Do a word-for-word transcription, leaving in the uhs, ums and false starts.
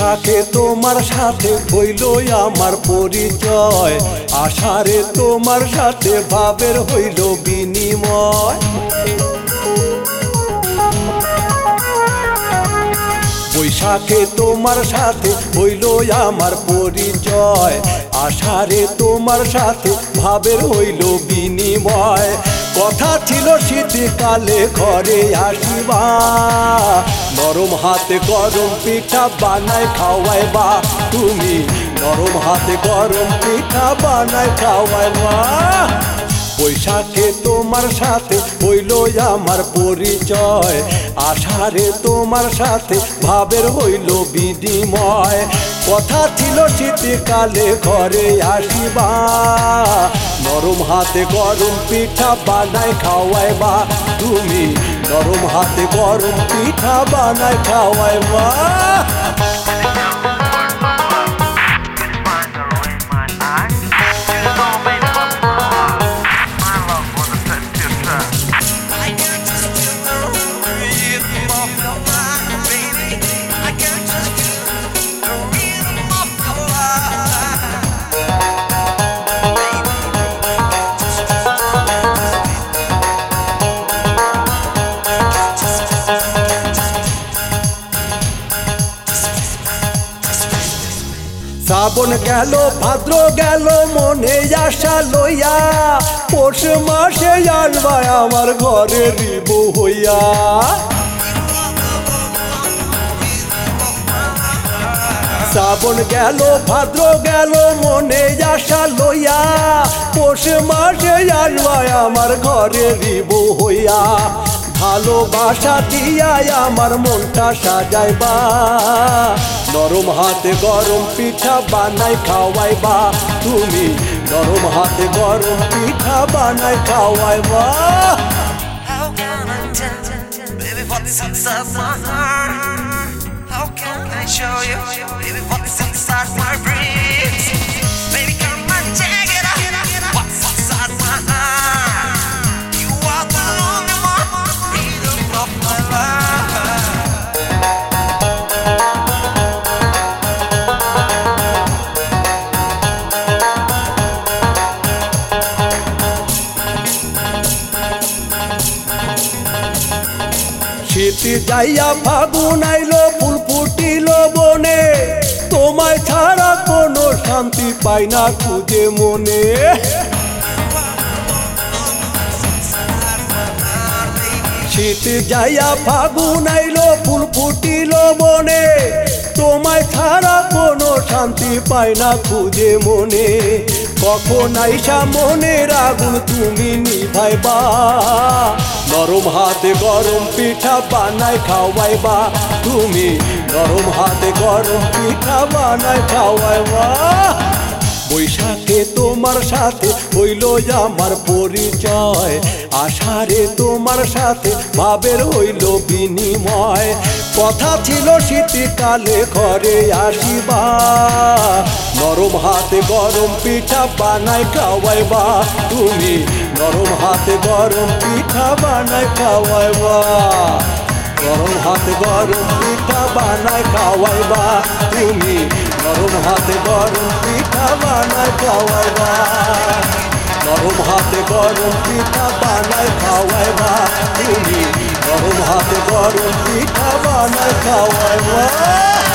বৈশাখে তোমার সাথে হইল আমার পরিচয়, আষাঢ়ে তোমার সাথে ভাবের হইল বিনিময়। বৈশাখে তোমার সাথে হইল আমার পরিচয়, আষাঢ়ে তোমার সাথে ভাবের হইল বিনিময়। কথা ছিল শীতকালে ঘরে আসিবা, নরম হাতে গরম পিঠা বানায় খাওয়াইবা তুমি, নরম হাতে গরম পিঠা বানায় খাওয়াইবা। বৈশাখে তোমার সাথে হইল আমার পরিচয়, আষাঢ়ে তোমার সাথে ভাবের হইল বিনিময়। কথা ছিল শীতকালে ঘরে আসিবা, নরম হাতে গরম পিঠা বানায় খাওয়াইবা তুমি, নরম হাতে গরম পিঠা বানায় খাওয়াইবা। শ্রাবণ গেল ভাদ্র গেল মনে আশা লইয়া, পৌষ মাসে আসবা আমার ঘরে রিব হইয়া। শ্রাবণ গেল ভাদ্র গেল মনে আশা লইয়া, পৌষ মাসে আসবা আমার ঘরে রিব হইয়া। ভালোবাসা দিয়া আমার মনটা সাজাইবা, নরম হাতে গরম পিঠা বানাই খাওয়াইবা তুমি, নরম হাতে গরম পিঠা বানাই খাওয়াইবা। How can I tell, baby, what is inside my heart? How can I show you, baby, what is inside my brain? Baby, come and check it out, what's inside my heart? You are the only one, freedom of my life. শীত যাইয়া ফাগুন আইলো ফুল ফুটিল বনে, তোমায় ছাড়া কোনো শান্তি পাই না খুঁজে মনে। শীত যাইয়া ফাগুন আইলো ফুল ফুটিল বনে, তোমায় ছাড়া কোনো শান্তি পাই না খুঁজে মনে। কখন আইসা মনের আগুন তুমি নিভাইবা, নরম হাতে গরম পিঠা বানায় খাওয়াইবা তুমি, নরম হাতে গরম পিঠা বানায় খাওয়াইবা। বৈশাখে তোমার সাথে হইল আমার পরিচয়, আষাঢ়ে তোমার সাথে ভাবের হইল বিনিময়। কথা ছিল শীতকালে ঘরে আসিবা, নরম হাতে গরম পিঠা বানায় খাওয়াইবা তুমি, নরম হাতে গরম পিঠা বানায় খাওয়াইবা, গরম হাতে গরম পিঠা বানায় খাওয়াইবা তুমি, নরম হাতে গরম পিঠা বানায় খাওয়াইবা, নরম হাতে গরম পিঠা বানায় খাওয়াইবা তুমি, নরম হাতে গরম পিঠা বানায় খাওয়াইবা।